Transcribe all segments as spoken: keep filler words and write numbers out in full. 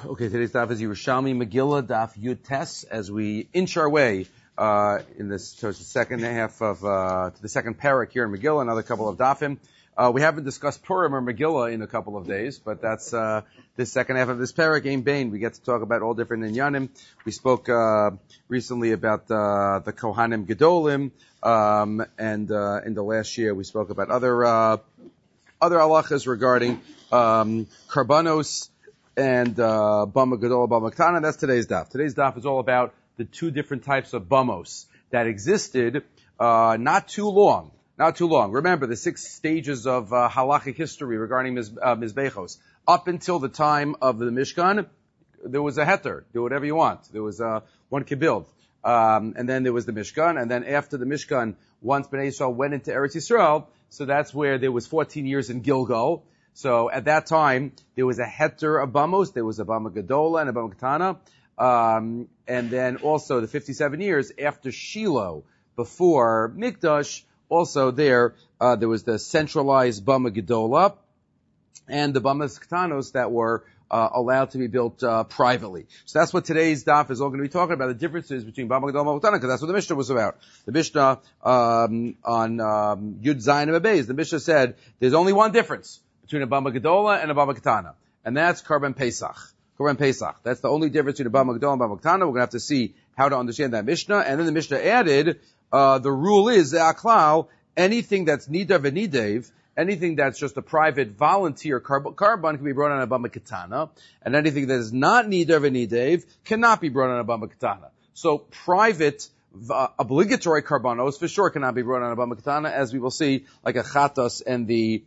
Okay, today's daf is Yerushalmi Megillah, daf Yud Tes, as we inch our way uh, in this towards the second half of uh, to the second parak here in Megillah, another couple of dafim. Uh, we haven't discussed Purim or Megillah in a couple of days, but that's uh, the second half of this parak. Ain Bain, we get to talk about all different inyanim. We spoke uh, recently about uh, the Kohanim Gedolim, um, and uh, in the last year we spoke about other uh, other halachas regarding um, karbanos and uh, Bama Gadol, Bama Ktana. That's today's daf. Today's daf is all about the two different types of bamos that existed uh, not too long. Not too long. Remember the six stages of uh, halachic history regarding miz, uh, mizbechos. Up until the time of the Mishkan, there was a heter. Do whatever you want. There was uh, one could build. Um, and then there was the Mishkan. And then after the Mishkan, once Bnei Yisrael went into Eretz Yisrael, so that's where there was fourteen years in Gilgal. So at that time, there was a heter of bamos. There was a Bama Gadola and a Bama Katana. Um, and then also the fifty-seven years after Shiloh, before Mikdash, also there, uh, there was the centralized Bama Gedola and the Bamas Ketanos that were uh, allowed to be built uh, privately. So that's what today's daf is all going to be talking about, the differences between Bama Gedola and Bama Ketana, because that's what the Mishnah was about. The Mishnah um, on um, Yud Zayin and Beis, the Mishnah said there's only one difference between a Bama Gedola and a Bama Ketana, and that's Karban Pesach. Karban Pesach. That's the only difference between a Bama Gedola and a Bama Ketana. We're going to have to see how to understand that Mishnah. And then the Mishnah added, uh, the rule is, Aklau, anything that's Nida v'Nidev, anything that's just a private volunteer carbon, carbon can be brought on a Bama Ketana, and anything that is not Nida v'Nidev cannot be brought on a Bama Ketana. So private, uh, obligatory carbonos for sure cannot be brought on a Bama Ketana, as we will see, like a Chatos and the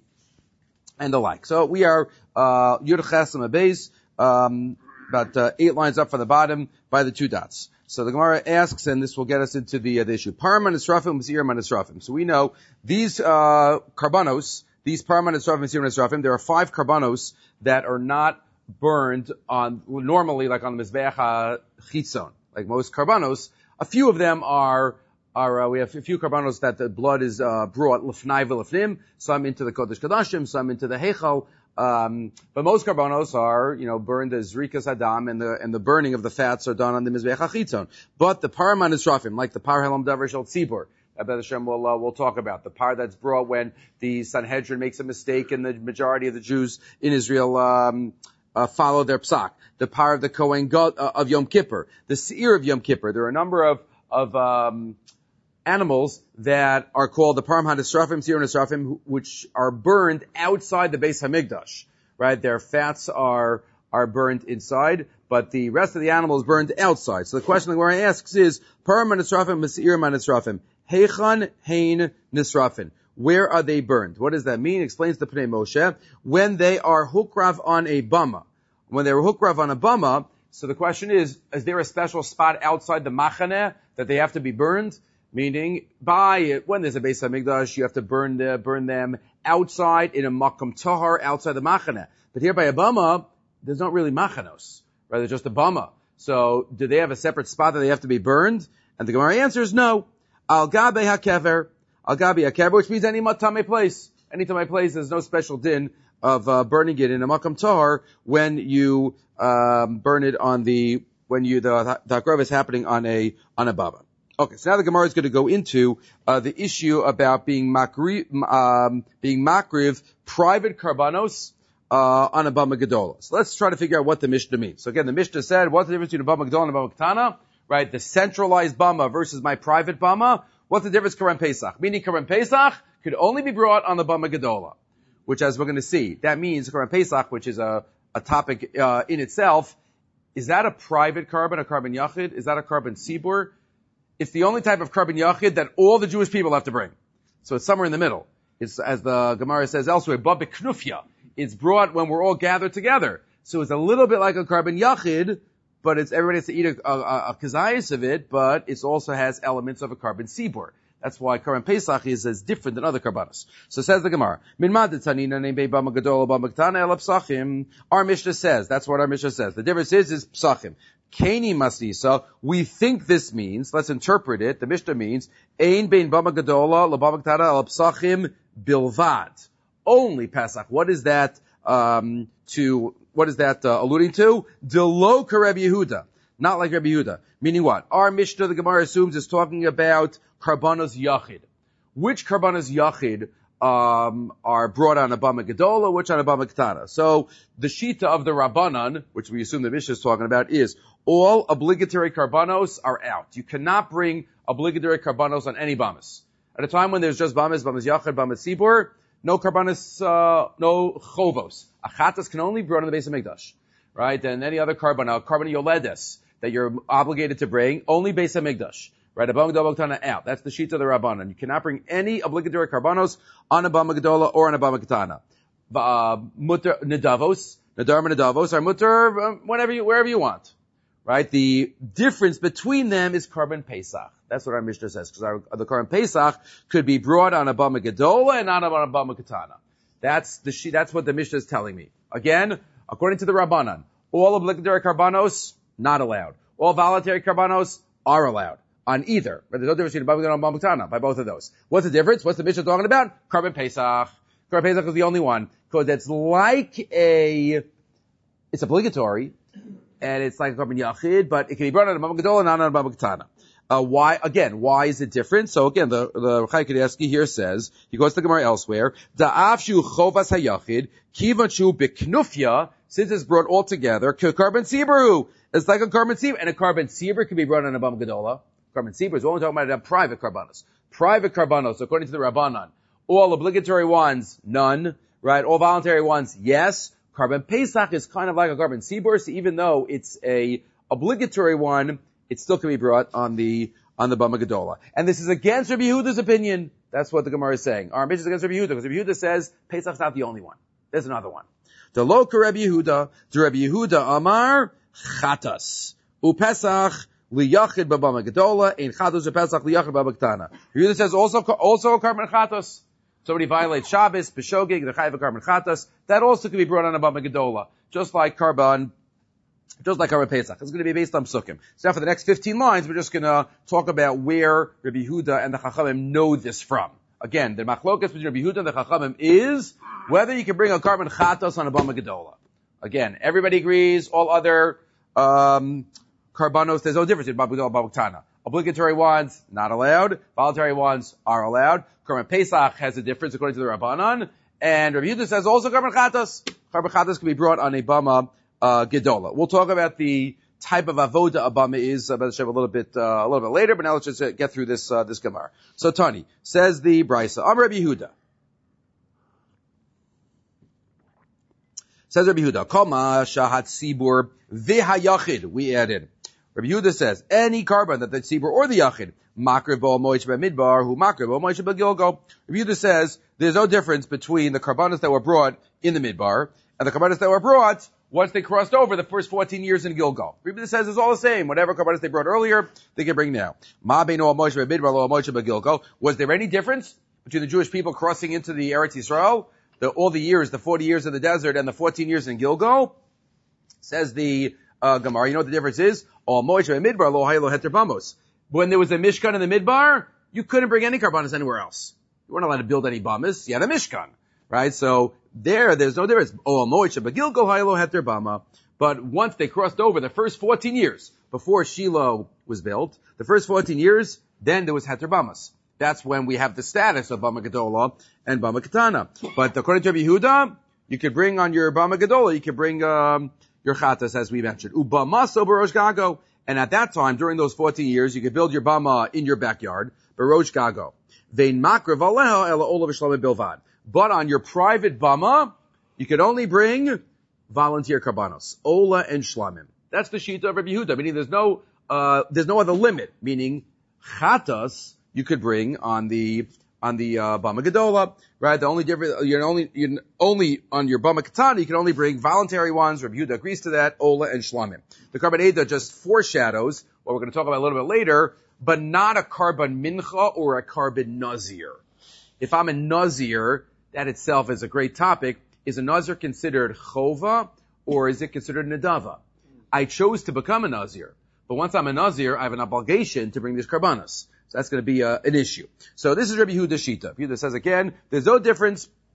and the like. So we are uh Yud Ches and Beis, um about uh, eight lines up from the bottom by the two dots. So the Gemara asks, and this will get us into the, uh, the issue. Parman Nisrafim, Masir Manisrafim. So we know these uh karbanos, these Parman Nisrafim, Masir Manisrafim, there are five karbanos that are not burned on normally like on the Mizbeach Chitzon, like most karbanos. A few of them are Are, uh, we have a few karbanos that the blood is uh, brought l'fnai v'l'fnim, some into the Kodesh Kodashim, some into the Heichal, um, but most karbanos are, you know, burned as Rikas Adam, and the and the burning of the fats are done on the Mizbeach HaChitzon. But the Paraman Nisrafim, like the Par Helam Davar Shel Tzibur, Abed Hashem will uh, we'll talk about the par that's brought when the Sanhedrin makes a mistake and the majority of the Jews in Israel um, uh, follow their psak. The par of the Kohen God uh, of Yom Kippur, the Seir of Yom Kippur. There are a number of of um, animals that are called the Param HaNisrafim, Seir Nisrafim, which are burned outside the Beis HaMikdash, right? Their fats are, are burned inside, but the rest of the animal is burned outside. So the question the Gemara asks is, Param HaNisrafim, Seir HaNisrafim, Heichan Hein Nisrafim. Where are they burned? What does that mean? Explains the Pnei Moshe. When they are hukrav on a bama. When they are hukrav on a bama, so the question is, is there a special spot outside the machaneh that they have to be burned? Meaning, by when there's a Beis HaMikdash, you have to burn the, burn them outside in a makom tahar, outside the machaneh. But here by a bama, there's not really machanos, rather just a bama. So, do they have a separate spot that they have to be burned? And the Gemara answers no. Al gabe hakever, al gabe hakever, which means any matame place. Any matame place, there's no special din of uh, burning it in a makom tahar when you um, burn it on the when you the the hakrov is happening on a on a bama. Okay, so now the Gemara is going to go into uh, the issue about being makriv, um, being makriv private karbanos uh, on a bama gedola. So let's try to figure out what the Mishnah means. So again, the Mishnah said, what's the difference between a bama gedola and a bama ketana? Right, the centralized bama versus my private bama. What's the difference? Karban Pesach, meaning Karban Pesach could only be brought on the bama gedola, which, as we're going to see, that means Karban Pesach, which is a a topic uh, in itself. Is that a private carbon, a carbon yachid? Is that a carbon sibur? It's the only type of carbon yachid that all the Jewish people have to bring. So it's somewhere in the middle. It's, as the Gemara says elsewhere, ba beknufya. It's brought when we're all gathered together. So it's a little bit like a carbon yachid, but it's, everybody has to eat a, a, a, a kazayas of it, but it also has elements of a carbon sibur. That's why Karban Pesach is as different than other karbanos. So says the Gemara, Min mad tanina neim bei bama gadol bama ketana el psachim. Our Mishnah says, that's what our Mishnah says. The difference is, is psachim. Keni masisa, we think this means, let's interpret it, the Mishnah means, Ein bein bama gadola, la bama ketana al psachim bilvad. Only Pesach. What is that, um, to, what is that uh, alluding to? Delo Rabbi Yehuda. Not like Rabbi Yehuda. Meaning what? Our Mishnah, the Gemara assumes, is talking about Karbanos Yachid. Which Karbanos Yachid um, are brought on a Bama Gedola, which on a Bama Ketana? So the Shita of the Rabbanan, which we assume the Mishnah is talking about, is all obligatory Karbanos are out. You cannot bring obligatory Karbanos on any Bamas. At a time when there's just Bamas, Bamas Yachid, Bamas Sibur, no Karbanos, uh, no Chovos. Achatas can only be brought on the base of Mikdash. Right? And any other Karban, uh, Karban Yoledes, that you're obligated to bring, only Beis HaMikdash. Right? A Bama Gedola Ketana out. That's the sheet of the Rabbanan. You cannot bring any obligatory karbanos on a Bama Gedola or on a Bama Ketana. Uh, mutter Nedavos, Nadar Nedavos are mutter um, whenever you, wherever you want. Right? The difference between them is Karban Pesach. That's what our Mishnah says. Because the Karban Pesach could be brought on a Bama Gedola and not on a Bama Ketana. That's the sheet, that's what the Mishnah is telling me. Again, according to the Rabbanan, all obligatory karbanos, not allowed. All voluntary karbanos are allowed. On either. But there's no difference between Bama Gedola and Bama Ketana, by both of those. What's the difference? What's the Mishnah talking about? Karban Pesach. Karban Pesach is the only one, because it's like a, it's obligatory, and it's like a Karban Yachid, but it can be brought on a Bama Gedola and not on a Bama Ketana. Uh, why, again, why is it different? So again, the, the Chai Kanievsky here says, he goes to the Gemara elsewhere, Da'afshu chovas hayachid, kivachu biknufya, since it's brought all together, karban sibru, it's like a karban sibru, and a karban sibru can be brought on a Bama Gedola. Karban sibru is only talking about a private karbanos. Private karbanos, according to the Rabbanan, all obligatory ones, none, right? All voluntary ones, yes. Karban Pesach is kind of like a karban sibur, so even though it's a obligatory one, it still can be brought on the, on the Bama Gedola. And this is against Rabbi Yehuda's opinion. That's what the Gemara is saying. Our mission is against Rabbi Yehuda, because Rabbi Yehuda says Pesach's not the only one. There's another one. The Loka Rabbi Yehuda, to Rabbi Yehuda Amar, Chatas. Upesach, liyachid b'Bama Gedola, ein Chatas upesach liyachid b'Bama Ketana. Rabbi Yehuda says also, also a karban Chatas. Somebody violates Shabbos, B'shogeg, the Chayiv karban Chatas. That also can be brought on a Bama Gedola. Just like karban Just like Karban Pesach. It's going to be based on Psukim. So now for the next fifteen lines, we're just going to talk about where Rabbi Yehuda and the Chachamim know this from. Again, the machlokas between Rabbi Yehuda and the Chachamim is whether you can bring a Karban Chatas on a Bama Gedola. Again, everybody agrees, all other um Karbanos, there's no difference in Bama Gedola and Bama Ketana. Obligatory ones, not allowed. Voluntary ones are allowed. Karban Pesach has a difference according to the Rabbanan. And Rabbi Yehuda says also Karban Chatas. Karban Chatas can be brought on a Bama Uh, Gedola. We'll talk about the type of avoda a bama is about a little bit, uh, a little bit later, but now let's just get through this, uh, this Gemara. So Tani, says the Brisa, Amar Rabbi Yehuda. Says Rabbi Yehuda, Kama shahat sibur v'hayachid, we added. Rabbi Yehuda says, any karban that the sibur or the yachid, makriv bo moish b'midbar, who makriv bo moish b'gilgo. Rabbi Yehuda says, there's no difference between the karbanos that were brought in the midbar and the karbanos that were brought once they crossed over the first fourteen years in Gilgal. Rabbi says it's all the same. Whatever karbanos they brought earlier, they can bring now. Ma beino Moshe b'midbar lo Moshe b'Gilgal. Was there any difference between the Jewish people crossing into the Eretz Yisrael, the, all the years, the forty years in the desert and the fourteen years in Gilgal? Says the uh, Gemara. You know what the difference is? All Moshe b'midbar lo haylo heter bamos. When there was a Mishkan in the Midbar, you couldn't bring any karbanos anywhere else. You weren't allowed to build any bamas. You had a Mishkan. Right? So there, there's no difference. Oh, Moishe, but Gilgal Hailo Heter Bama. But once they crossed over the first fourteen years, before Shiloh was built, the first fourteen years, then there was Heter Bamas. That's when we have the status of Bama Gedola and Bama Ketana. But according to Rabbi Yehuda, you could bring on your Bama Gedola, you could bring, um, your Chatas, as we mentioned. Ubamaso Barosh Gago. And at that time, during those fourteen years, you could build your Bama in your backyard, Barosh Gago. Vein Makrev Aleha Ela Olav Shlomo Bilvad. But on your private bama, you could only bring volunteer karbanos, ola and shlamim. That's the shita of Rabbi Yehuda. Meaning, there's no, uh, there's no other limit. Meaning, chatas you could bring on the on the uh, bama gedola, right? The only difference, you're only you're only on your bama katana, you can only bring voluntary ones. Rabbi Yehuda agrees to that, ola and shlamim. The karban eda just foreshadows what we're going to talk about a little bit later, but not a karban mincha or a karban nazir. If I'm a nazir, that itself is a great topic. Is a Nazir considered chova or is it considered nedava? I chose to become a Nazir, but once I'm a Nazir, I have an obligation to bring these karbanos. So that's going to be uh, an issue. So this is Rabbi Yehuda Shita. Yehuda says again, there's no difference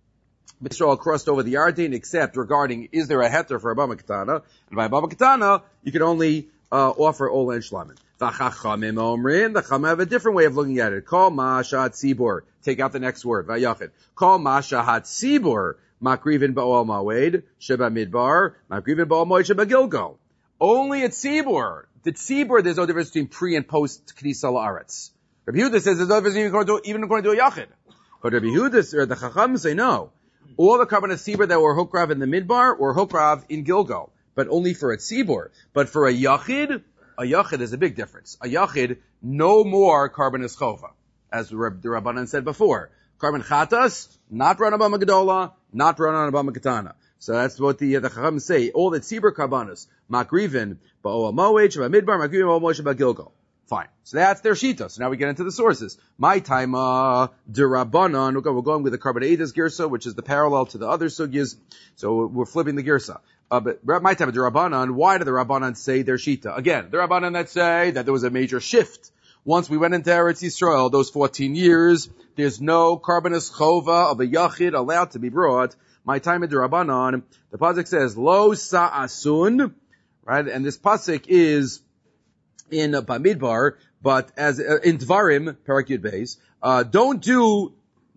Israel crossed over the Yarden, except regarding is there a heter for a bama ketana, and by a bama ketana you can only uh, offer ola and shlamim. The chachamim omrin, the chachamim have a different way of looking at it. Call mashat tzibur. Take out the next word. Vayachid. Call mashat tzibur. Makrivin ba'ol ma'wed sheba midbar. Makrivin ba'ol ma'wed sheba gilgal. Only at tzibur. The tzibur, there's no difference between pre and post knisa la'aretz. Rabbi Yehuda says there's no difference even according to, even according to a yachid. But Rabbi Yehuda, or the chachamim say no. All the carbon tzibur that were hukrav in the midbar were hukrav in Gilgal, but only for a tzibur. But for a yachid, a yachid is a big difference. A yachid, no more carbon chova, as the Rabbanan said before. Carbon chatas, not run abama gedola, not run on abama katana. So that's what the uh, the chacham say. All the tzibur karbanos, makrivin ba'oa moed sheba midbar, makrivin ba'oa moed sheba Gilgal. Fine. So that's their shita. So now we get into the sources. My time, uh, derabanan. We're going with the Karbanaidas girsa, which is the parallel to the other sugyas. So we're flipping the girsa. Uh, but my time, derabanan. Why do the Rabbanan say their shita? Again, the Rabbanan that say that there was a major shift. Once we went into Eretz Yisrael, those fourteen years, there's no karbanas chova of a yachid allowed to be brought. My time, derabanan. The pasuk says lo sa'asun, right? And this pasuk is in uh, Bamidbar, but as uh, in Dvarim, Parak Yud Beis, uh, don't do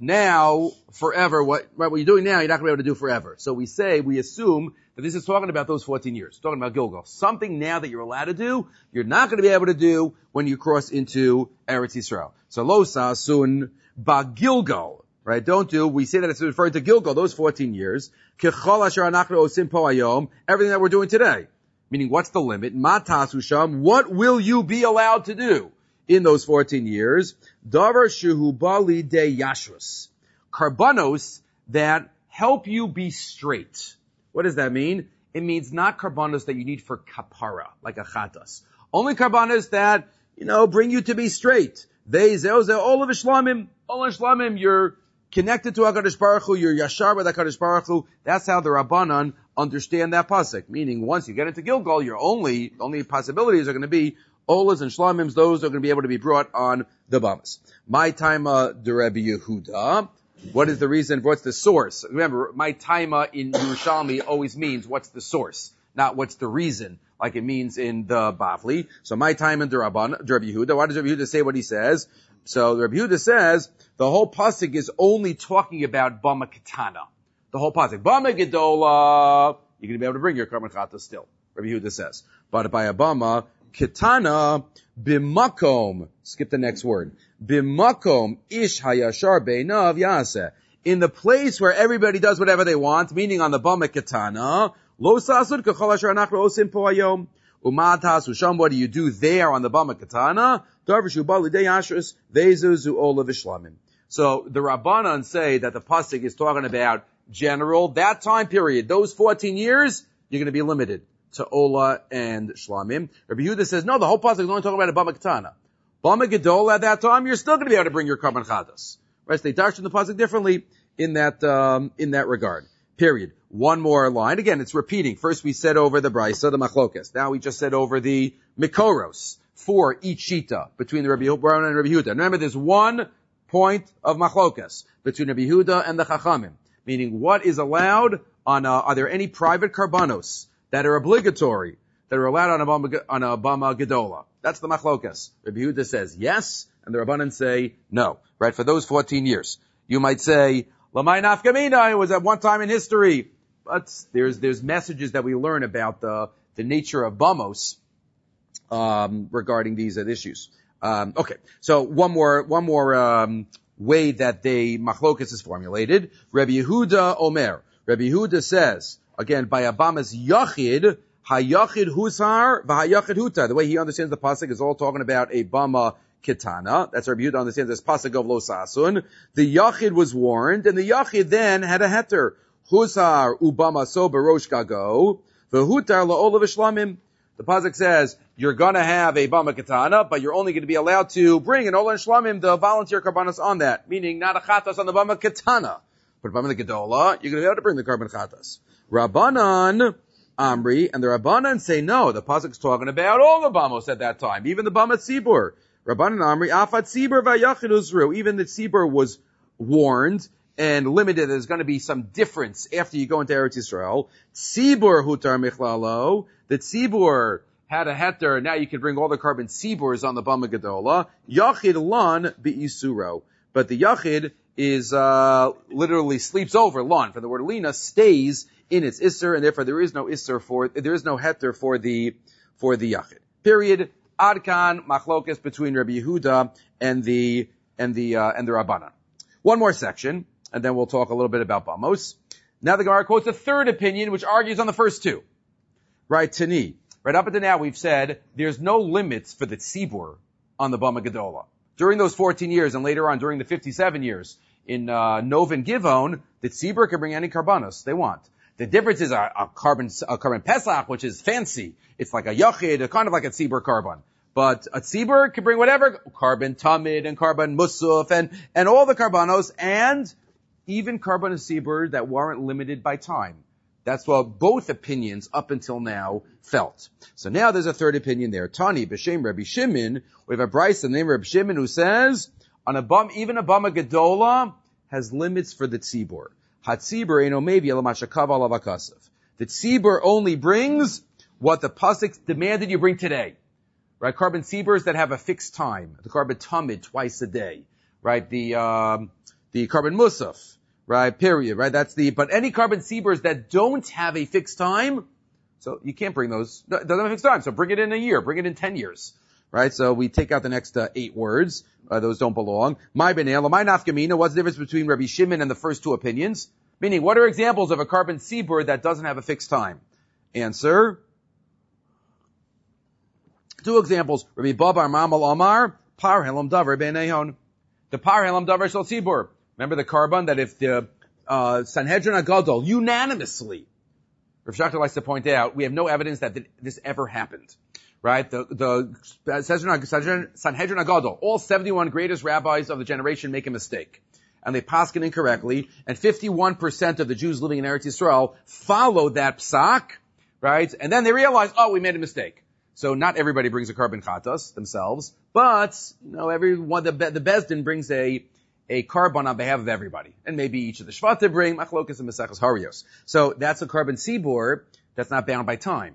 now forever what, right, what you're doing now, you're not going to be able to do forever. So we say, we assume that this is talking about those fourteen years, talking about Gilgal. Something now that you're allowed to do, you're not going to be able to do when you cross into Eretz Yisrael. So lo sa'asun ba Gilgal, right? Don't do, we say that it's referring to Gilgal, those fourteen years, kechol asher anachnu osim po hayom, everything that we're doing today. Meaning, what's the limit? Matasu sham, what will you be allowed to do in those fourteen years? Davar shuhu bali de yashrus. Karbanos that help you be straight. What does that mean? It means not karbanos that you need for kapara, like a chatas. Only karbanos that, you know, bring you to be straight. They, zeo, zeo, all of ishlamim, all of ishlamim, you're connected to HaKadosh Baruch Hu, you're yashar with HaKadosh Baruch Hu. That's how the Rabbanan understand that pasuk. Meaning, once you get into Gilgal, your only, only possibilities are going to be olas and shlamims. Those are going to be able to be brought on the bamas. My time, uh, de Rebbe Yehuda. What is the reason? What's the source? Remember, my taima in Yerushalmi always means what's the source, not what's the reason, like it means in the Bavli. So my time in Rabban, Rebbe Yehuda. Why does Rebbe Yehuda say what he says? So Rebbe Yehuda says the whole pasuk is only talking about Bama Katana. The whole pasuk. Bama Gedola, you're going to be able to bring your Karban Chata still. Rebbe Yehuda says. But by a Bama Katana, Bimakom, skip the next word. Bimakom ish hayashar beinav yaseh. In the place where everybody does whatever they want, meaning on the Bama Katana, lo sa'asud kachol asher anachnu osim po hayom. Umatas usham, what do you do there on the Bama Katana? Darvishu bali de yashrus, vezuzu olav ishlamim. So the Rabbanan say that the pasuk is talking about general, that time period, those fourteen years, you're going to be limited to Ola and Shlamim. Rabbi Yehuda says, no, the whole pasuk is only talking about a Bama Katana. Bama Gedola at that time, you're still going to be able to bring your Karban Chatas. Right? So they darshan the pasuk differently in that, um, in that regard. Period. One more line. Again, it's repeating. First we said over the Brisa, the Machlokes. Now we just said over the Mikoros for each Shita between the Rabbi Yehuda and Rabbi Yehuda. Remember, there's one point of Machlokes between Rabbi Yehuda and the Chachamim. Meaning, what is allowed on, uh, are there any private karbanos that are obligatory, that are allowed on a Bama, on a Bama Gedola? That's the Machlokes. Rabbi Yehuda says yes, and the Rabbanan say no. Right? For those fourteen years. You might say, Lamai Nafkamina, it was at one time in history. But there's, there's messages that we learn about the, the nature of Bamos, um, regarding these uh, issues. Um, okay. So one more, one more, um, way that they, Machlokes is formulated. Rabbi Yehuda Omer. Rabbi Yehuda says, again, by Abamas Yachid, Hayachid Husar, V'Hayachid Huta. The way he understands the pasuk is all talking about a Bama Kitana. That's Rabbi Yehuda understands this pasuk of Lo Sasun. The Yachid was warned, and the Yachid then had a heter. Husar Ubama So Barosh Gago, V'Hutar La'olav Ishlamim. The pasuk says, you're gonna have a Bama Katana, but you're only gonna be allowed to bring an Ola and Shlamim, the volunteer karbanos on that. Meaning, not a Chatas on the Bama Katana. But Bama Gedola, you're gonna be able to bring the Karban Chatas. Rabbanan, Amri, and the Rabbanan say no, the pasuk's talking about all the Bamos at that time, even the Bama Tzibur. Rabbanan Amri, Afat Tzibur V'Yachid Uzru, even the Tzibur was warned, and limited, there's going to be some difference after you go into Eretz Yisrael. Tzibur hutar michlalo. The tzibur had a heter, now you can bring all the carbon tziburs on the Bama Gedola. Yachid lan be'isuro. But the yachid is, uh, literally sleeps over, lan, for the word lina, stays in its isser, and therefore there is no isser for, there is no heter for the, for the yachid. Period. Adkan, machlokas between Rabbi Yehuda and the, and the, uh, and the Rabbanan. One more section, and then we'll talk a little bit about Bamos. Now the Gemara quotes a third opinion, which argues on the first two. Right, Tani. Right up until now, we've said there's no limits for the tzibur on the Bama Gedola. During those fourteen years, and later on during the fifty-seven years in uh, Nov and Givon, the tzibur can bring any karbanos they want. The difference is a, a carbon a carbon pesach, which is fancy. It's like a yachid, a kind of like a tzibur carbon. But a tzibur can bring whatever, carbon tamid and carbon musuf and, and all the karbanos, and even carbon tzibur that weren't limited by time. That's what both opinions up until now felt. So now there's a third opinion there. Tani, B'Shem Rabbi Shimon, we have a brayso in the name of Rabbi Shimon who says, on a bum, even a Bama Gedola has limits for the tzibur. Hatzibur eno maybe elamashakav alavakasav. The tzibur only brings what the pasuk demanded you bring today. Right? Carbon tziburs that have a fixed time. The carbon tamid twice a day. Right? The, um, the carbon musaf. Right, period, right? That's the, but any carbon tziburs that don't have a fixed time, so you can't bring those, doesn't have a fixed time, so bring it in a year, bring it in ten years. Right, so we take out the next uh, eight words, uh, those don't belong. My benel, my nafkamina, what's the difference between Rabbi Shimon and the first two opinions? Meaning, what are examples of a carbon tzibur that doesn't have a fixed time? Answer. Two examples, Rabbi Babar Mamal Amar, Par Helam Davar Ben Ehon. The Par Helam Davar Shal Tzibur. Remember the carbon that if the uh, Sanhedrin Agadol unanimously, Rav Shachter likes to point out, we have no evidence that this ever happened, right? The the Sanhedrin Agadol, all seventy-one greatest rabbis of the generation make a mistake, and they paskin incorrectly, and fifty-one percent of the Jews living in Eretz Yisrael follow that psak, right? And then they realize, oh, we made a mistake. So not everybody brings a carbon chatas themselves, but you know, everyone the the Bezdin brings a a carbon on behalf of everybody. And maybe each of the Shvatim bring Machlokas and Maseches Harios. So that's a carbon tzibur that's not bound by time.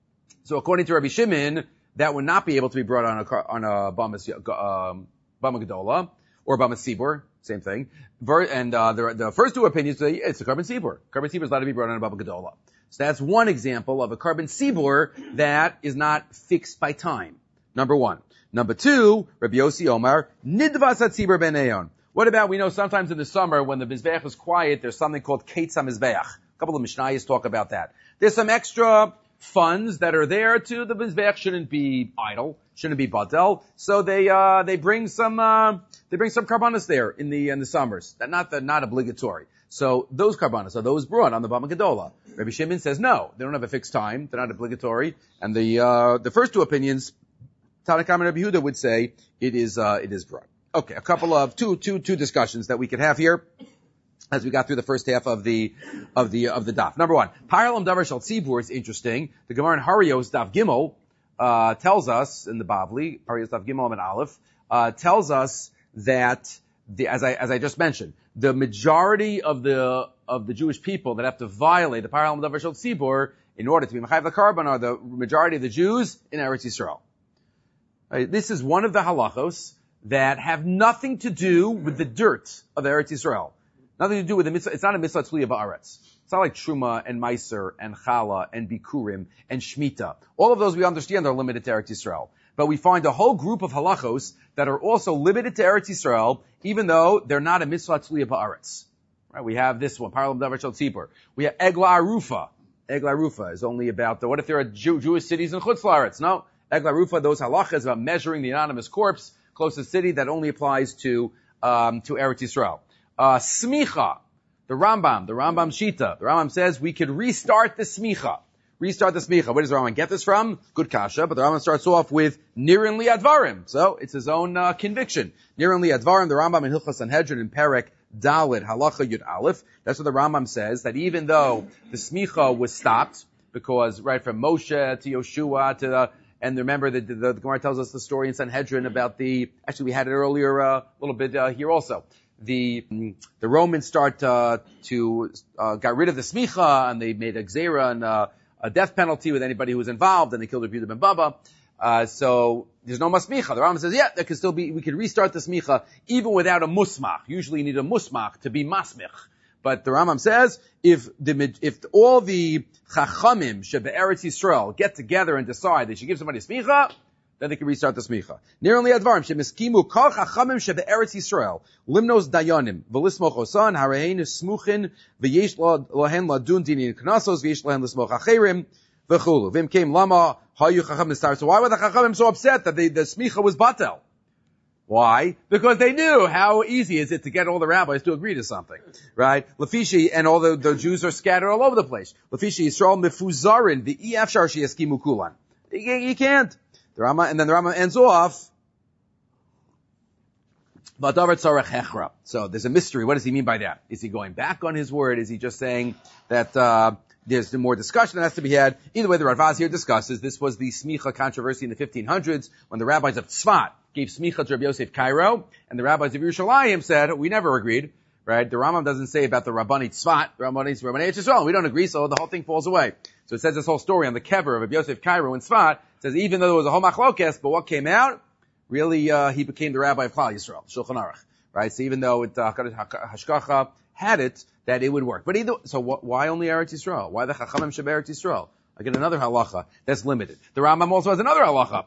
So according to Rabbi Shimon, that would not be able to be brought on a, on a Bama um, Gedola, or Bama tzibur, same thing. And uh, the, the first two opinions say it's a carbon tzibur. Carbon tzibur is allowed to be brought on a Bama Gedola. So that's one example of a carbon tzibur that is not fixed by time. Number one. Number two, Rabbi Yossi Omar, Nidvas HaTzibur Ben Eon. What about, we know sometimes in the summer when the Mizbeach is quiet, there's something called Ketz HaMizbeach. A couple of Mishnayos talk about that. There's some extra funds that are there to, the Mizbeach shouldn't be idle, shouldn't be badel. So they, uh, they bring some, uh, they bring some karbanos there in the, in the summers. That not, the, not obligatory. So those karbanos, are those brought on the Bama Gedola? Rabbi Shimon says no, they don't have a fixed time, they're not obligatory. And the, uh, the first two opinions, Tanakam and Rabbi Yehuda would say it is, uh, it is brought. Okay, a couple of, two, two, two discussions that we could have here as we got through the first half of the, of the, of the daf. Number one, Paralam Davar Shal Tzibur is interesting. The Gemara in Harios Daf Gimel, uh, tells us, in the Bavli, Harios Daf Gimel and Aleph, uh, tells us that the, as I, as I just mentioned, the majority of the, of the Jewish people that have to violate the Paralam Davar Shal Tzibur in order to be Mechayev the carbon are the majority of the Jews in Eretz Yisrael. Right, this is one of the halachos that have nothing to do with the dirt of Eretz Yisrael. Nothing to do with the mitzvah. It's not a mitzvah tzliya ba'aretz. It's not like Truma and Meiser and Chala and Bikurim and Shemitah. All of those we understand are limited to Eretz Yisrael. But we find a whole group of halachos that are also limited to Eretz Yisrael, even though they're not a mitzvah tzliya ba'aretz. Right? We have this one, Paralam Davar Shal Tzibur. We have Egla Arufa. Egla Arufa is only about the, what if there are Jew, Jewish cities in Chutz La'aretz? No. Egla Arufa, those halachas about measuring the anonymous corpse, closest city, that only applies to, um, to Eretz Yisrael. Uh, smicha, the Rambam, the Rambam Shita, the Rambam says we could restart the smicha. Restart the smicha. Where does the Rambam get this from? Good kasha, but the Rambam starts off with Nirin li Advarim. So, it's his own, uh, conviction. Nirin li Advarim, the Rambam in Hilchos Sanhedrin in Perek Dalet, Halacha Yud Aleph. That's what the Rambam says, that even though the smicha was stopped, because right from Moshe to Yoshua to the, and remember that the, the Gemara tells us the story in Sanhedrin about the, actually we had it earlier, uh, a little bit, uh, here also, the the Romans start uh, to uh, got rid of the smicha, and they made a gzera and uh, a death penalty with anybody who was involved, and they killed Rabbi Yehuda ben Baba. Uh, so there's no masmicha. The Rambam says, yeah, there can still be, we can restart the smicha even without a musmach. Usually you need a musmach to be masmich. But the Rambam says, if the, if all the chachamim shebe'eretz Yisrael get together and decide they should give somebody a smicha, then they can restart the smicha. Nearly advarim shemiskimu kol chachamim shebe'eretz Yisrael limnos dayanim v'lismoch osan harein smuchin v'yesh lohen ladun dinin knasos v'yesh lohen lismoch acherim v'chulu v'im came lama hayu chachamim start. So why were the chachamim so upset that they, the smicha was batel? Why? Because they knew how easy is it to get all the rabbis to agree to something, right? Lafishi, and all the, the Jews are scattered all over the place. Lafishi Yisrael mefuzarin the efshar sheyaskimu kulan. You, you can't. The Rama, and then the Rama ends off. So there's a mystery. What does he mean by that? Is he going back on his word? Is he just saying that uh there's more discussion that has to be had? Either way, the Radvaz here discusses this was the smicha controversy in the fifteen hundreds when the rabbis of Tzfat gave smicha to Rabbi Yosef Cairo, and the rabbis of Yerushalayim said, we never agreed, right? The Rambam doesn't say about the Rabbani Tzfat, the Rabbani Yisrael, we don't agree, so the whole thing falls away. So it says this whole story on the kever of Rabbi Yosef Cairo in Tzfat. It says even though there was a whole machlokes, but what came out? Really, uh, he became the rabbi of Klal Yisrael, Shulchan Aruch, right? So even though it, uh, Hashkacha had it, that it would work. But either, so wh- why only Eretz Yisrael? Why the Chachamim Sheb Eretz Yisrael? I get another halacha that's limited. The Rambam also has another halacha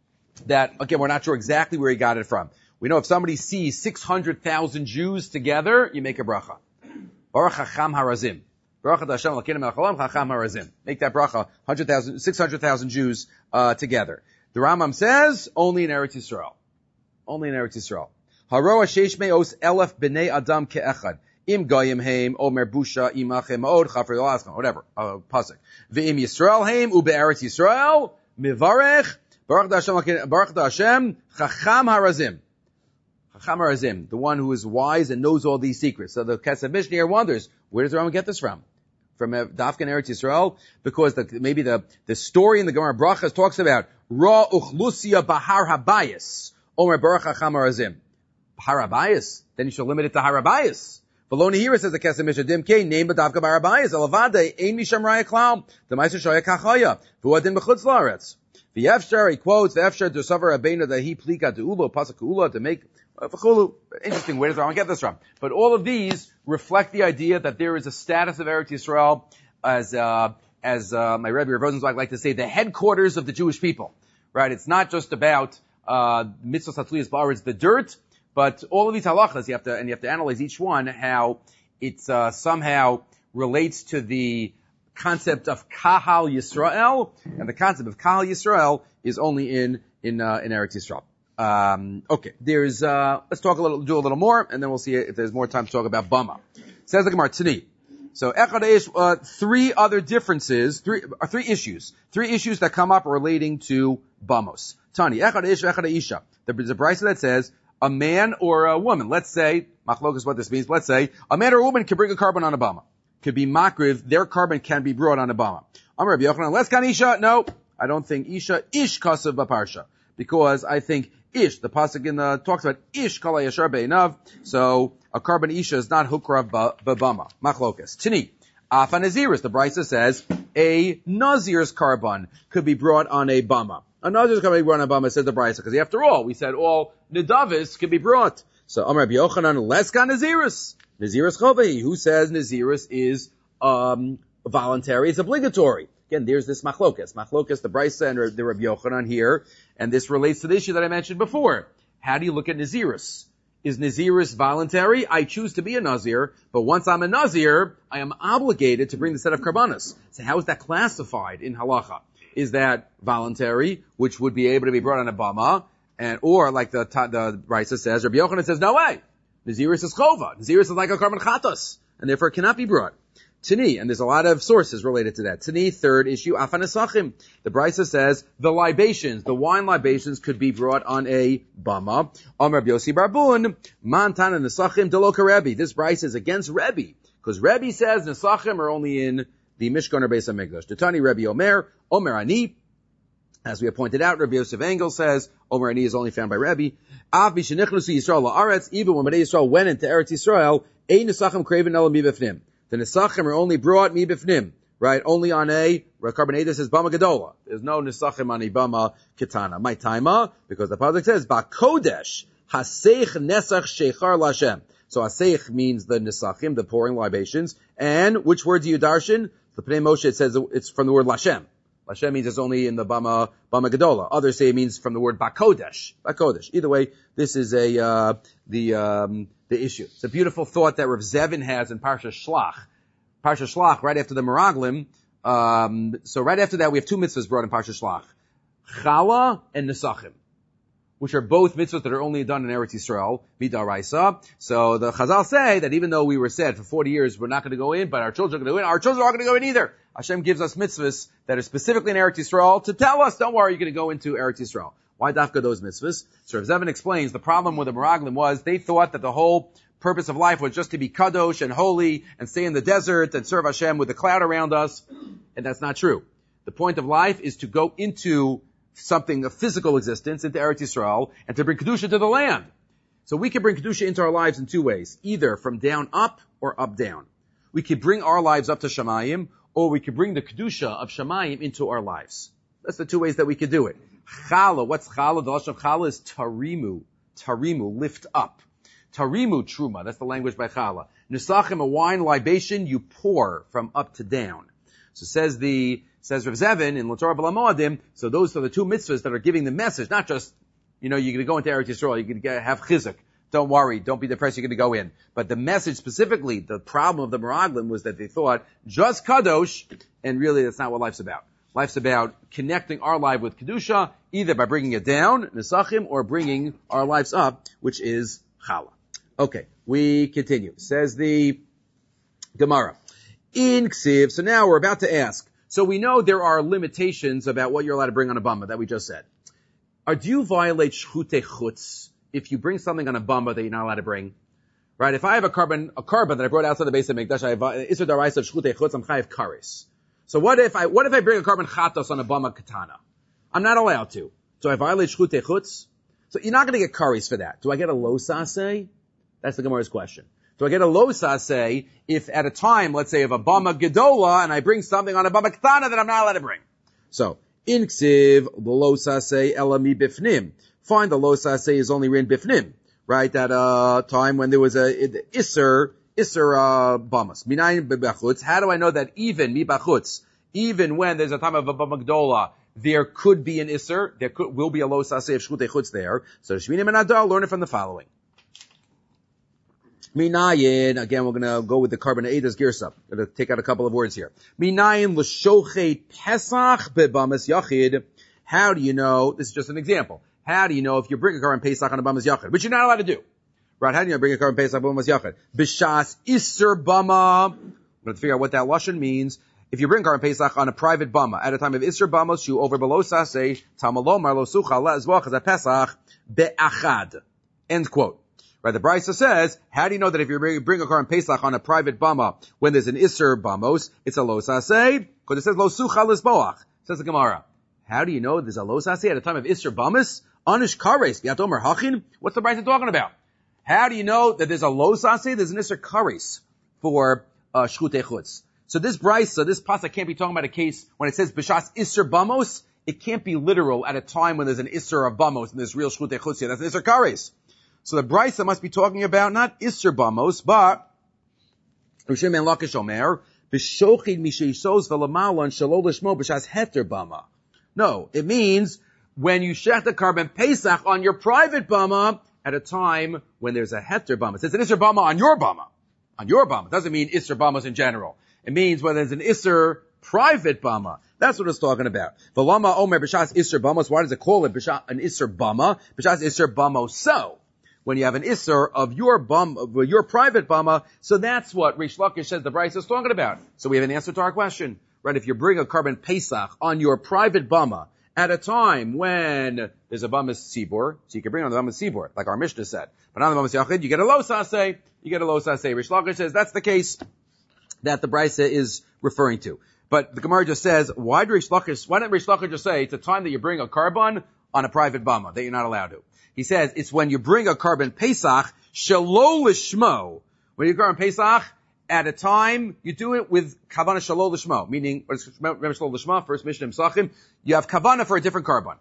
that, again, we're not sure exactly where he got it from. We know if somebody sees six hundred thousand Jews together, you make a bracha. Baruch Chacham Harazim. Baruch Hashem L'keinu Melech Haolam Chacham Harazim. Make that bracha, one hundred thousand, six hundred thousand Jews, uh, together. The Rambam says, only in Eretz Yisrael. Only in Eretz Yisrael. Haroa sheish me'os elef b'nei adam ke'echad. Im goyim heim, omer busha, imachem ma'od, chafre yolasma, whatever, uh, pasuk. Ve'im Yisrael heim, ube Eretz Yisrael, mivarech, Baruch Hashem, Baruch Hashem, Chacham Harazim. Chacham Harazim, the one who is wise and knows all these secrets. So the Kesef Mishnah here wonders, where does the Rambam get this from? From uh, Dafkan Eretz Yisrael? Because the, maybe the, the story in the Gemara Brachas talks about, Ra uchlusia bahar habayis, omer Baruch Chacham Harazim. Bahar habayis? Then you should limit it to Harabayis. Baloni here says the Kesef Mishnah Dimke name Badavka Barabayis Alavade Ein Misham Raya Klam the Meister Shoya Kachaya Vuadin Bechutz Laaretz the Efshar he quotes the Efshar to suffer a Beina that he plika to Ulo Pasuk Ulo to make uh, interesting. Where does I get this from? But all of these reflect the idea that there is a status of Eretz Yisrael as uh, as uh, my Rebbe Rav Rosenzweig like to say the headquarters of the Jewish people. Right? It's not just about uh mitzvos hatzliyas ba'aretz, the dirt. But all of these halachas, you have to, and you have to analyze each one, how it uh, somehow relates to the concept of Kahal Yisrael, and the concept of Kahal Yisrael is only in, in, uh, in Eretz Yisrael. Um, okay. There's, uh, let's talk a little, do a little more, and then we'll see if there's more time to talk about Bama. Says the Gemara, Tzini. So, Echad uh, three other differences, three, uh, three issues, three issues that come up relating to Bamos. Tani, Echad Eish, Echad Isha. There's a brisa that says, a man or a woman, let's say, machlok is what this means, let's say, a man or a woman can bring a carbon on a bama. Could be makriv, their carbon can be brought on a bama. Amar Rabbi Yochanan, let's can Isha, no, I don't think Isha, Ish kasav b'parsha. Because I think Ish, the pasuk in the, talks about Ish kala yashar be'inav, so a carbon Isha is not hukrav b'bama. Machlokas. Tini, Afa Naziris, the brisa says, a Nazir's carbon could be brought on a bama. A Nazir's carbon could be brought on a bama, says the brisa, because after all, we said all Nidavis can be brought. So, Amar Rabbi Yochanan, Leska Naziris. Naziris Chovehi, who says Naziris is, um, voluntary, it's obligatory. Again, there's this machlokas. Machlokas, the brisa and the Rabbi Yochanan here, and this relates to the issue that I mentioned before. How do you look at Naziris? Is Naziris voluntary? I choose to be a Nazir, but once I'm a Nazir, I am obligated to bring the set of karbanos. So how is that classified in halacha? Is that voluntary, which would be able to be brought on a bama, and or like the the brisa says, Rabbi Yochanan says, no way. Naziris is chova. Naziris is like a carbon chatos, and therefore it cannot be brought. Tani, and there's a lot of sources related to that. Tani, third issue, afanasachim. The brisa says the libations, the wine libations, could be brought on a bama. Amar Biosi Barbun, mantan and nesachim deloka Rebbe. This brisa is against Rebbe, because Rebbe says nesachim are only in the Mishkan or Beis Hamikdash. Tani Rebbe Omer, Omer Ani, As we have pointed out, Rabbi Yosef Engel says, Omer Ani is only found by Rabbi. Av Bishenichnusi Yisrael la'aretz, even when Bnei Yisrael went into Eretz Yisrael, ein nesachim kreven ela mi b'fnim. The nesachim are only brought mi b'fnim, right? Only on a, Carbonata says Bama Gedola. There's no nesachim on a Bama Ketana. My taima, because the pasuk says, Ba'kodesh, haseich nesach shechar l'Hashem. So haseich means the nesachim, the pouring libations. And which word do you darshan? The Pnei Moshe, it says it's from the word Lashem. Lashem means it's only in the Bama, Bama Gedola. Others say it means from the word Bakodesh. Bakodesh. Either way, this is a, uh, the, um, the issue. It's a beautiful thought that Rav Zevin has in Parsha Shlach. Parsha Shlach, right after the Meraglim. Um, so right after that, we have two mitzvahs brought in Parsha Shlach. Chala and Nesachim, which are both mitzvahs that are only done in Eretz Yisrael, Midaraisa. So the Chazal say that even though we were said for forty years we're not going to go in, but our children are going to go in, our children aren't going to go in either. Hashem gives us mitzvahs that are specifically in Eretz Yisrael to tell us, don't worry, you're going to go into Eretz Yisrael. Why dafka those mitzvahs? So Rav Zevin explains the problem with the Meraglim was they thought that the whole purpose of life was just to be kadosh and holy and stay in the desert and serve Hashem with the cloud around us. And that's not true. The point of life is to go into something, a physical existence, into Eretz Yisrael, and to bring Kedusha to the land. So we can bring Kedusha into our lives in two ways, either from down up or up down. We could bring our lives up to Shamayim, or we could bring the Kedusha of Shamayim into our lives. That's the two ways that we could do it. Chala, what's chala? The lashon of chala is tarimu. Tarimu, lift up. Tarimu truma, that's the language by chala. Nesachim, a wine libation, you pour from up to down. So says the, says Rav Zevin in L'Torah B'la Moadim, so those are the two mitzvahs that are giving the message, not just, you know, you're going to go into Eretz Yisrael, you're going to have chizuk. Don't worry, don't be depressed, you're going to go in. But the message specifically, the problem of the Meraglim was that they thought just kadosh, and really that's not what life's about. Life's about connecting our life with Kedusha, either by bringing it down, Nesachim, or bringing our lives up, which is Chala. Okay, we continue. Says the Gemara. In Ksiv, so now we're about to ask. So we know there are limitations about what you're allowed to bring on a bama that we just said. Or do you violate shchutei chutz if you bring something on a bama that you're not allowed to bring? Right? If I have a carbon, a carbon that I brought outside the base of Mikdash, I have Isur Daraisa of shchutei chutz, I'm chayav kares. So what if I, what if I bring a carbon chatos on a bama katana? I'm not allowed to. Do I violate shchutei chutz? So you're not going to get kares for that. Do I get a lo saseh? That's the Gemara's question. Do I get a lo saseh if at a time, let's say, of a bama gedola, and I bring something on a bama katana that I'm not allowed to bring? So, in ksiv, the lo saseh elami bifnim. Fine, the lo saseh is only in bifnim, right? At a time when there was a isser, isser uh, bamas. Minayin b'bachutz. How do I know that even mi bachutz, even when there's a time of a bama gedola, there could be an isser, there could, will be a lo saseh of shchutei chutz there. So, Shminim and Adar, learn it from the following. Minayin, again, we're going to go with the carbon Eidas Girsa. Going to take out a couple of words here. Minayin l'shochet Pesach bebamas yachid. How do you know, this is just an example, how do you know if you bring a carbon Pesach on a bamas yachid, which you're not allowed to do? Right, how do you bring a carbon Pesach on bamas yachid? B'shas iser bama. I'm going to figure out what that lashon means. If you bring carbon Pesach on a private bama, at a time of iser bamos, you over below saseh, tamalomar lo sucha le'ezvach as a Pesach be'achad. End quote. Right, the Brisa says, how do you know that if you bring, bring a Karban Pesach on a private bama, when there's an Isser bamos, it's a lo saseh? Because it says lo sucha lisboach. Says the Gemara. How do you know there's a lo saseh at a time of Isser bamas? Anish kares, biatomer hachin? What's the Brisa talking about? How do you know that there's a lo saseh? There's an Isser kares for uh, shchutei chutz. So this Brisa, this pasuk can't be talking about a case when it says b'shas Isser bamos. It can't be literal at a time when there's an Isser of bamos and there's real shchutei chutz here. That's an Isser kares. So the Brisa must be talking about not Isser Bamos, but Rishim and Lakish Omer, B'shochid Misheisos V'lamalon Shalol Lishmo B'shas Heter Bama. No, it means when you shech the carbon Pesach on your private Bama at a time when there's a Heter Bama. It says an Isser Bama on your Bama. On your Bama. It doesn't mean Isser Bamas in general. It means when there's an Isser private Bama. That's what it's talking about. V'lama Omer B'shas Isser Bamos. Why does it call it B'shas, an Isser Bama? B'shas Isser Bamos. So, when you have an Isser of your bum, of your private bama, so that's what Rish Lakish says the Brisa is talking about. So we have an answer to our question. Right, if you bring a carbon Pesach on your private bama at a time when there's a bamas tzibur, so you can bring it on the bamas tzibur, like our Mishnah said. But on the bamas yachid, you get a lo saseh, you get a lo saseh. Rish Lakish says that's the case that the Brisa is referring to. But the Gemara just says, why, do Rish Lakish, why didn't Rish Lakish just say it's a time that you bring a carbon on a private bama that you're not allowed to? He says it's when you bring a carbon Pesach, shelo lishmo. When you carbon Pesach, at a time, you do it with kavana shelo lishmo, meaning, remember shelo lishmo, first Mishnah Pesachim, you have kavana for a different carbon.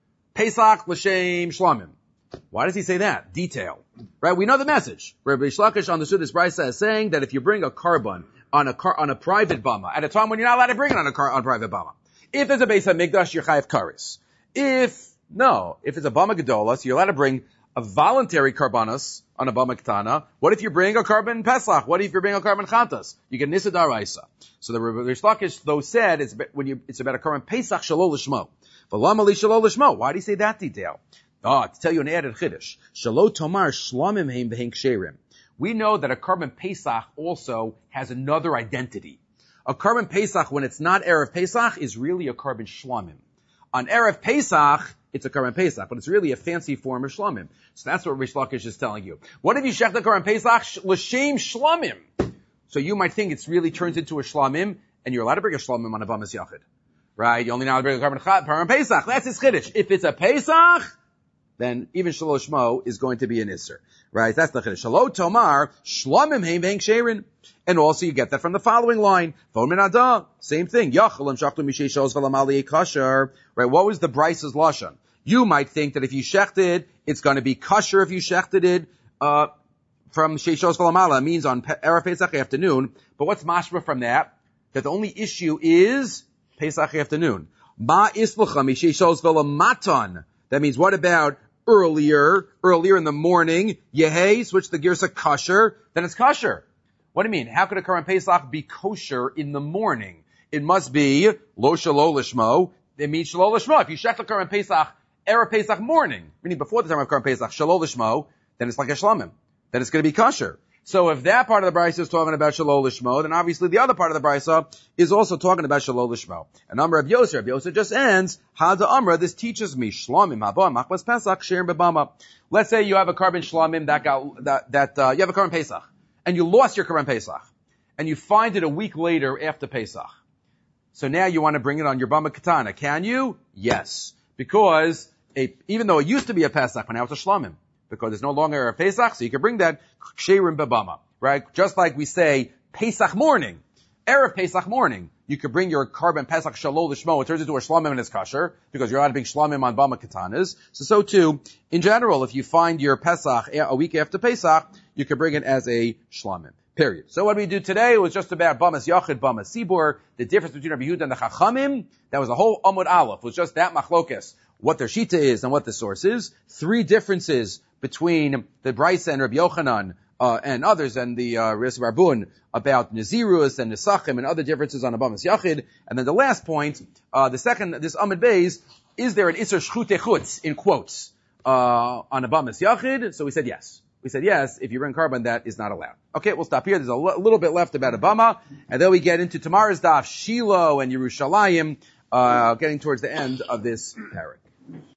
Pesach l'shem shlamim. Why does he say that? Detail. Right? We know the message. Rabbi Shlakish understood this brisa as saying that if you bring a carbon on a car, on a private bama, at a time when you're not allowed to bring it on a car, on a private bama. If there's a Beis HaMikdash, you're chayav karis. If, no, if it's a bama gedola, so you're allowed to bring a voluntary karbanos on a bama ketana. What if you bring a carbon pesach? What if you bring a carbon chantas? You get nisa daraisa. So the Rabbi Shlakish, though, said it's when you, it's about a carbon pesach shelo lishmo. V'lama li shelo lishmo. Why do you say that detail? Ah, to tell you an added chiddush. Shelo tomar shlamim heim v'hein ksherim. We know that a carbon Pesach also has another identity. A carbon Pesach, when it's not Erev Pesach, is really a carbon Shlamim. On Erev Pesach, it's a carbon Pesach, but it's really a fancy form of Shlamim. So that's what Rish Lakish is telling you. What if you shech the carbon Pesach? L'shem Shlamim. So you might think it's really turns into a Shlamim, and you're allowed to bring a Shlamim on a Bamas Yachid. Right? You only know how to bring a carbon, carbon Pesach. That's his chiddush. If it's a Pesach, then even Shelo Shmo is going to be an Isser. Right? That's the Chiddush. Shelo Tomar, Shlamim Heim V'Hein Ksherin. And also you get that from the following line. Von Min Adah. Same thing. Yachalam Shachtu Mishei Shos V'Lamali Kasher. Right? What was the Bryce's Lashon? You might think that if you shechted, it's going to be kosher if you shechted it, uh, from Sheshos V'Lamala. It means on Erev Pesach afternoon. But what's mashma from that? That the only issue is Pesach afternoon. Ma Islucha Mishei Shos V'Lamatan. That means what about earlier, earlier in the morning, Yehei, switch the gears to kosher, then it's kosher. What do you mean? How could a Karban Pesach be kosher in the morning? It must be lo shelo lishmo. It means shelo lishmo. If you shech the Karban Pesach, Erev Pesach morning, meaning before the time of Karban Pesach, shelo lishmo, then it's like a shlamim. Then it's going to be kosher. So if that part of the brisa is talking about shelo lishmo, then obviously the other part of the brisa is also talking about shelo lishmo. And Amr Rav Yosef, Rav Yosef just ends, Hada Amra, this teaches me, shlamim haba, machbas pesach, sherim bebama. Let's say you have a carbon shlamim that got, that, that, uh, you have a carbon Pesach, and you lost your carbon Pesach, and you find it a week later after Pesach. So now you want to bring it on your bama katana. Can you? Yes. Because a, even though it used to be a Pesach, but now it's a shlamim. Because it's no longer a Pesach, so you can bring that ksherim bebama, right? Just like we say Pesach morning, Erev Pesach morning, you could bring your carbon Pesach shelo lishmo. It turns into a shlamim and it's kosher because you're allowed to bring shlamim on bama katanas. So so too, in general, if you find your Pesach a week after Pesach, you can bring it as a shlamim. Period. So what we do today was just about bamas yachid, bamas sibur, the difference between Rabbi Yehuda and the Chachamim. That was a whole Amud Aleph. It was just that machlokes, what their shita is and what the source is. Three differences between the Brisa and Rabbi Yochanan, uh, and others, and the, uh, Res Barbun about Nazirus and Nesachim and other differences on Abamas Yachid. And then the last point, uh, the second, this Amud Beis, is there an Isser Shchute Chutz, in quotes, uh, on Abamas Yachid? So we said yes. We said yes, if you bring carbon, that is not allowed. Okay, we'll stop here. There's a l- little bit left about Abama, and then we get into tomorrow's daf, Shiloh and Yerushalayim, uh, getting towards the end of this parak.